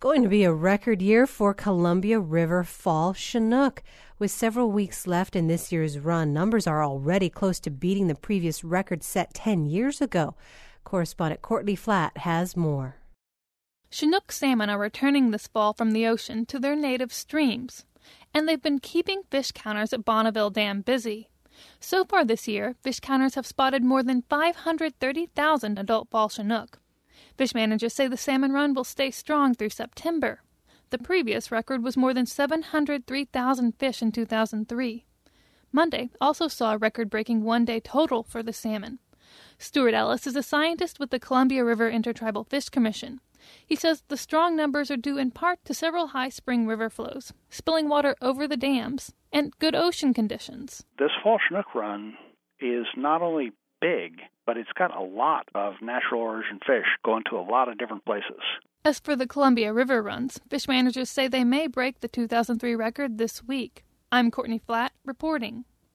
going to be a record year for Columbia River Fall Chinook. With several weeks left in this year's run, numbers are already close to beating the previous record set 10 years ago. Correspondent Courtney Flatt has more. Chinook salmon are returning this fall from the ocean to their native streams, and they've been keeping fish counters at Bonneville Dam busy. So far this year, fish counters have spotted more than 530,000 adult fall Chinook. Fish managers say the salmon run will stay strong through September. The previous record was more than 703,000 fish in 2003. Monday also saw a record-breaking one-day total for the salmon. Stuart Ellis is a scientist with the Columbia River Intertribal Fish Commission. He says the strong numbers are due in part to several high spring river flows, spilling water over the dams, and good ocean conditions. This fall Chinook run is not only big, but it's got a lot of natural origin fish going to a lot of different places. As for the Columbia River runs, fish managers say they may break the 2003 record this week. I'm Courtney Flatt reporting.